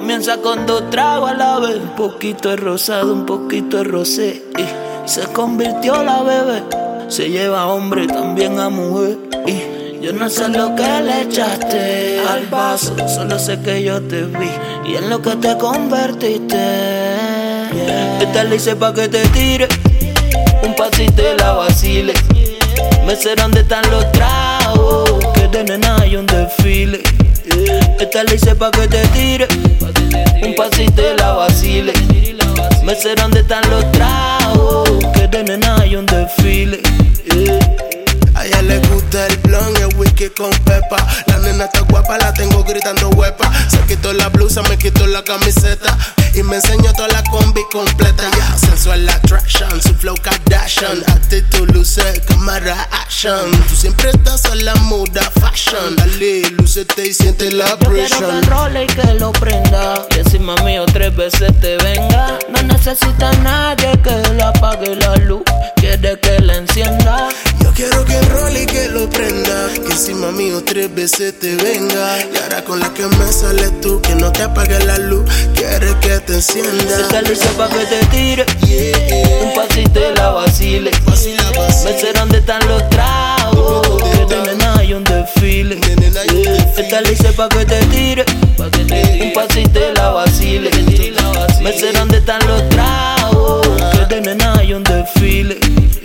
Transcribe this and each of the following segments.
Comienza con 2 tragos a la vez, un poquito de rosado, un poquito de rosé. Y se convirtió la bebé, se lleva a hombre también a mujer. Y yo no sé lo que le echaste al vaso, solo sé que yo te vi y en lo que te convertiste. Esta le hice pa' que te tire un pasito y la vacile. Me sé dónde están los tragos, que de nena hay un desfile. Esta le hice pa' que te tire un pasito y la vacile. Me sé dónde están los tragos, que de nena hay un desfile. A ella le gusta el blon y el whisky con pepa. La nena está guapa, la tengo gritando huepa. Se quitó la blusa, me quitó la camiseta y me enseñó toda la combi completa. Yeah, sensual attraction, su flow Kardashian. Actitud, luce, cámara, action. Tú siempre estás a la moda fashion. Dale, lúcete y siente la presión. Yo quiero que enrole y que lo prenda, y encima mío 3 veces te venga. No necesita nadie que le apague la luz, quiere que la encienda. Yo quiero que enrole y que lo prenda, que encima mío 3 veces te venga. Y ahora con la que me sales tú, que no te apague la luz, quiere que te encienda. Esta le hice pa' que te tire un pasito y la vacile. Me sé dónde están los tragos, que de nena hay un desfile. Esta le hice pa' que te tire un pasito y la vacile. Me sé dónde están los tragos, que de nena hay un desfile.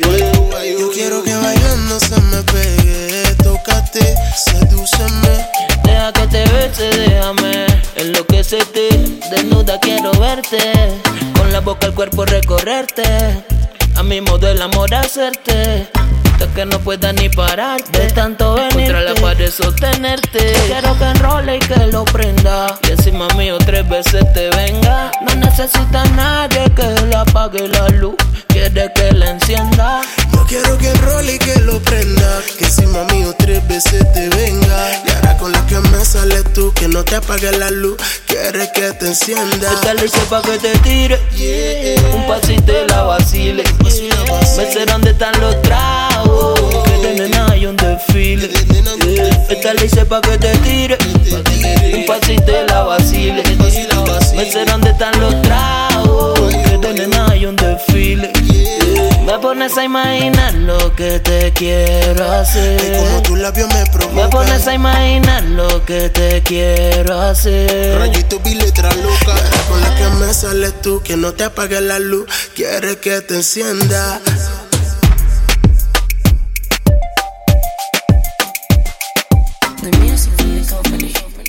Yo quiero que bailando se me pegue, tócate, sedúceme. Deja que te bese, déjame enloquecerte. Desnuda quiero verte, con la boca el cuerpo recorrerte. A mi modo el amor hacerte, hasta que no pueda ni parar de tanto venirte. Contra la pared sostenerte. Quiero que enrole y que lo prenda, y encima mío 3 veces te venga. No necesita nadie que le apague la luz, quiere que la encienda. Yo quiero que enrole y que lo prenda, que encima mío 3 veces te venga. Y ahora con la que me sales tú, que no te apague la luz, quiere que te encienda. Esta le hice pa' que te tire un pasito y la vacile. Me sé dónde están los tragos, que de nena hay un desfile. Esta le hice pa' que te tire un pasito y la vacile. Me sé dónde están los tragos, que de nena hay un desfile. Me pones a imaginar lo que te quiero hacer. Y como tus labios me provocan. Me pones a imaginar lo que te quiero hacer. Rayito y letra loca. Ahora con la que me sales tú, que no te apague la luz, quiere que te encienda. The music company.